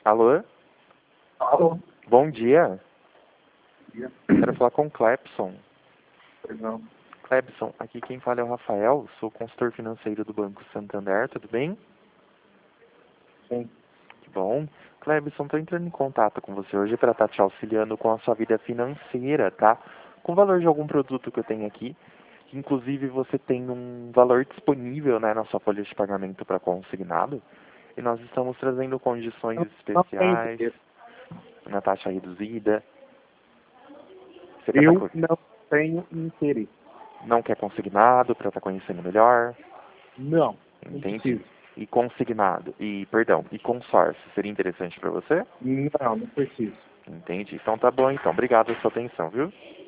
Alô? Alô? Bom dia. Dia. Quero falar com o Clepson. Perdão. Clepson, aqui quem fala é o Rafael, sou consultor financeiro do Banco Santander, tudo bem? Sim. Que bom. Clepson, estou entrando em contato com você hoje para estar te auxiliando com a sua vida financeira, tá? Com o valor de algum produto que eu tenho aqui, que inclusive você tem um valor disponível, né, na sua folha de pagamento para consignado, e nós estamos trazendo condições Não tem especiais, interesse. na taxa reduzida. Você quer Eu não tenho interesse. não quer consignado para estar conhecendo melhor? Não Entendi. preciso. E consignado, e consórcio, seria interessante para você? Não preciso. Entendi. Então tá bom então. Obrigado pela sua atenção, viu?